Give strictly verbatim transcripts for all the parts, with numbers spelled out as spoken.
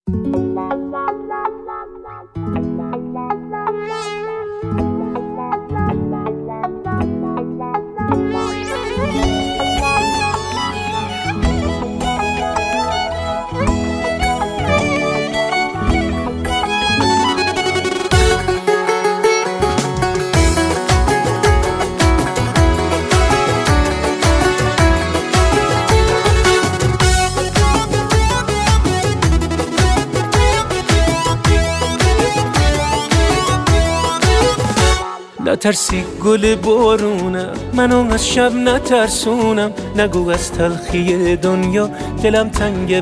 نترسی گل بارونم، منو از شب نترسونم. نگو از تلخی دنیا دلم تنگه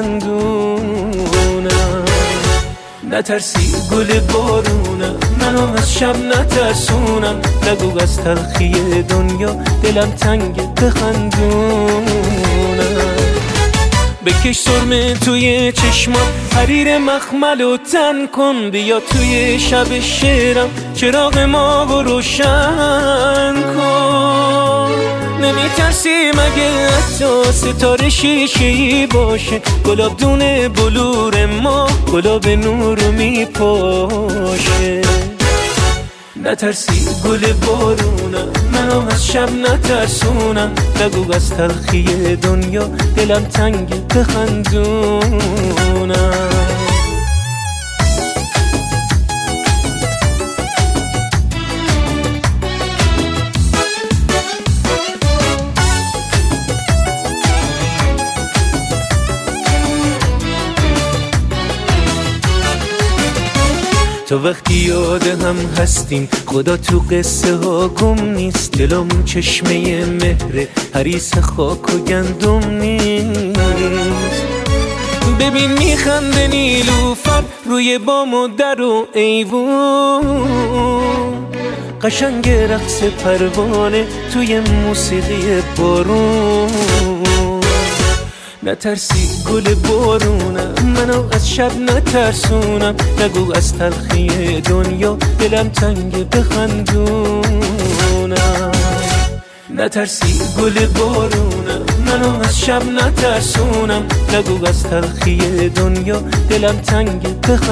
بخندونم. نترسی گل بارونم، منو از شب نترسونم. نگو از تلخی دنیا دلم تنگه بخندونم. بکش سرمه توی چشمات، حریر مخمل و تن کن. بیا توی شب شعرم چراغ ما رو روشن کن. نمیترسی مگه حتی ستاره شیشه‌ای باشه؟ گلاب دونه بلور ما گلاب نور رو میپاشه. نترسی گل بارونم، منو از شب نترسونم. نگو از تلخی دنیا دلم تنگه بخندونم. تا وقتی یاد هم هستیم خدا تو قصه ها گم نیست. دلم چشمه مهره، حریص خاک و گندم نیست. ببین میخنده نیلوفر روی بام و در و ایوون. قشنگ رقص پروانه توی موسیقی بارون. نترسی گل بارونم، منو از شب نترسونم. نگو از تلخی دنیا دلم تنگه بخندونم. نترسی گل بارونم، منو از شب نترسونم. نگو از تلخی دنیا دلم تنگه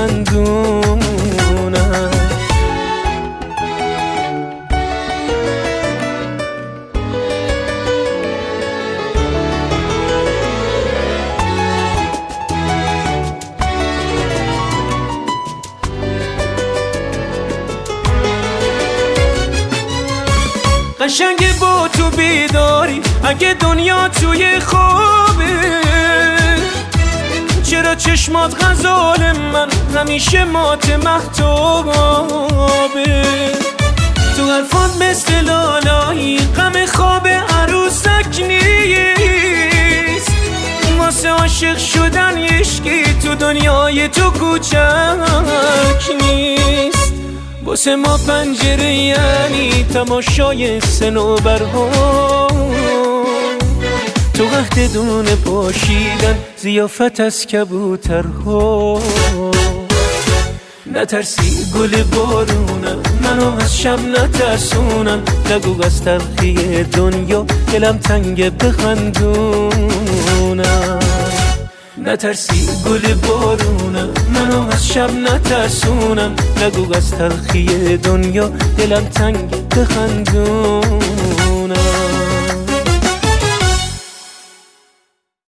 بخندونم. قشنگ با تو بیداری اگه دنیا توی خوابه. چرا چشمات غزال من همیشه مات مهتابه؟ تو حرفات مثل لالایی غم خواب عروسک نیست. واسه عاشق شدن عشقی تو دنیای تو کوچک نیست. واسه ما پنجره یعنی تماشای صنوبرها. تو عهد دونه پاشیدن ضیافت از کبوترها. نترسی گل بارونم، منو از شب نترسونم. نگو از تلخی دنیا دلم تنگه بخندونم. نترسی گل بارونم، منو از شب نترسونم. نگو از تلخی دنیا دلم تنگه بخندونم.